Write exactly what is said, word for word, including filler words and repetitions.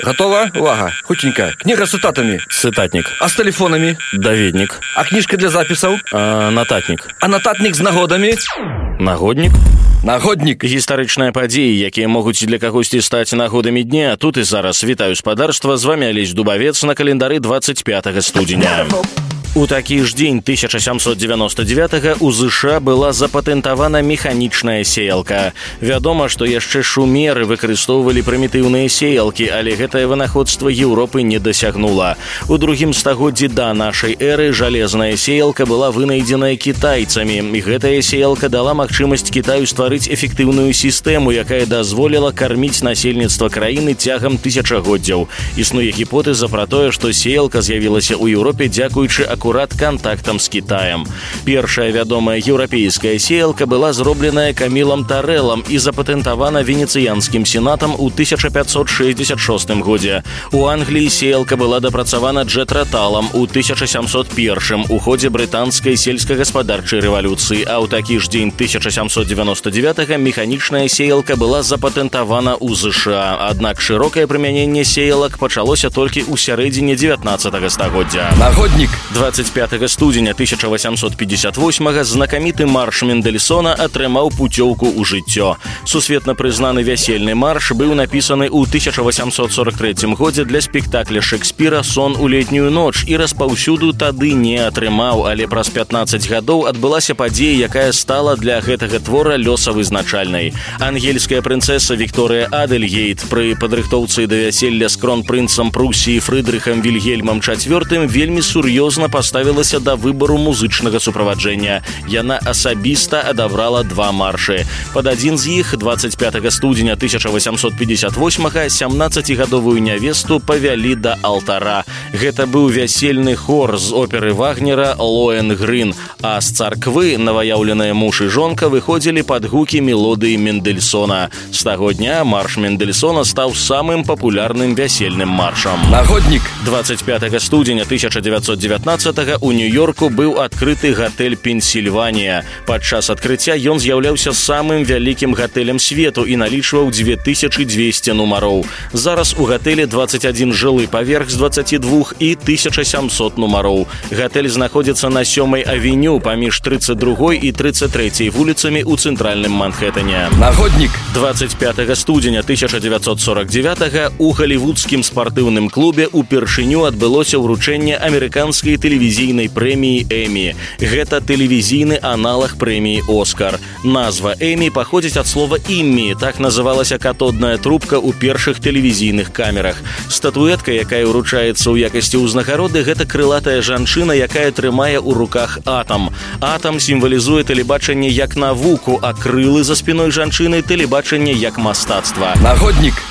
Готова? Увага. Хутенька. Книга с цитатами. Цытатнік. А с телефонами? Даведнік. А книжка для записаў? А, нататнік. А нататник з нагодами? Нагоднік. Нагоднік. Гістарычныя падзеі, якія могуць для кагосьці стаць нагодамі дня. Тут і зараз вітаю спадарства. З вами Алесь Дубавец на календары двадцать пятого студзеня. У такі ж дзень тысяча сямсот девяносто девятого у ЗША была запатэнтавана механічная сеялка. Вядома, што яшчэ шумеры выкарыстоўвалі прымітыўныя сеялкі, але гэтае вынаходства Еўропы не дасягнула. У другім стагоддзі да нашай эры жалезная сеялка была вынайдзеная кітайцамі, і гэтая сеялка дала магчымасць Кітаю стварыць эфектыўную сістэму, якая дазволіла карміць насельніцтва краіны цягам тысячагоддзяў. Існуе гіпотэза пра тое, што сеялка з'явілася ў Еўропе дзякуючы акурат контактам с Китаем. Першая вядомая еўрапейская сеялка была зробленая Камілам Тарэлам і запатэнтавана Венецыянскім сенатам у тысяча пятьсот шестьдесят шостым годзе. У Англіі сеялка была дапрацавана Джэт-Раталам у тысяча сямсот первым у ходзе брытанскай сельскагаспадарчай рэвалюцыі, а ў такі ж дзень тысяча сямсот девяносто девятого механічная сеялка была запатэнтавана ў ЗША. Аднак шырокае прымяненне сеялак пачалося толькі ў сярэдзіне дзевятнаццатага стагоддзя. Нагоднік. двадцать пятого студзеня тысяча восемьсот пятьдесят восьмого знакаміты марш Мендельсона атрымаў пуцёўку ў жыццё. Сусветна прызнаны вясельны марш быў напісаны ў тысяча восемьсот сорок третьем годзе для спектакля Шекспіра «Сон у летнюю ноч» і распаўсюду тады не атрымаў, але праз пятнаццаць гадоў адбылася падзея, якая стала для гэтага твора лёсавызначальнай. Ангельская прынцэса Вікторыя Адэльгейт пры падрыхтоўцы да вяселля з кронпрынцам Прусіі Фрыдрыхам Вільгельмам чацвёртым вельмі сур'ёзна паставілася да выбару музычнага суправаджэння. Яна асабіста адабрала два маршы. Пад адзін з іх двадцать пятого студзеня тысяча восемьсот пятьдесят восьмого сямнаццацігадовую нявесту павялі да алтара. Гэта быў вясельны хор з оперы Вагнера «Лоэнгрын», а з царквы новаяўленая муж і жонка выходзілі пад гукі мелодыі Мендельсона. З таго дня марш Мендельсона стаў самым папулярным вясельным маршам. Нагоднік. двадцать пятого студзеня тысяча девятьсот девятнадцатого у Нью-Йорку быў адкрыты гатэль «Пенсільванія». Падчас адкрыцця ён з'яўляўся самым вялікім гатэлем свету і налічваў две тысячи двести нумароў. Зараз у гатэлі двадцать один жылы паверх з двадцати двух і тысяча сямсот нумароў. Гатэль знаходзіцца на сёмай авеню паміж тридцать другой і тридцать трэцяй вуліцамі ў цэнтральным Манхэтэне. Нагоднік. двадцать пятого студзеня тысяча девятьсот сорок девятого у галівудскім спартыўным клубе упершыню адбылося ўручэнне амерыканскай тэлевізійнай прэміі «Эмі». Гэта тэлевізійны аналаг прэміі «Оскар». Назва «Эмі» паходзіць ад слова «іммі», так называлася катодная трубка ў першых тэлевізійных камерах. Статуэтка, якая ўручаецца ў якасці ўзнагароды, гэта крылатая жанчына, якая трымае ў руках атам. Атам сімвалізуе тэлебачанне як навуку, а крылы за спіной жанчыны тэлебачанне як мастацтва. Нагоднік.